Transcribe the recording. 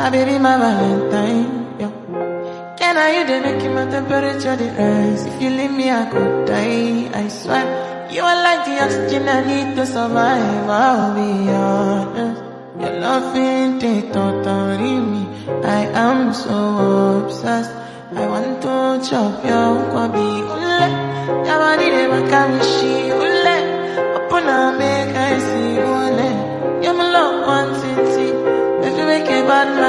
My baby, my Valentine, yeah. Can I you the make my temperature the rise? If you leave me, I could die, I swear. You are like the oxygen I need to survive, I'll be honest. Your love ain't it totally me. I am so obsessed. I want to chop your kwabi ule. Your body de bakamishi ule. Open up, make I see ule. You're my love quantity. If you make a bad man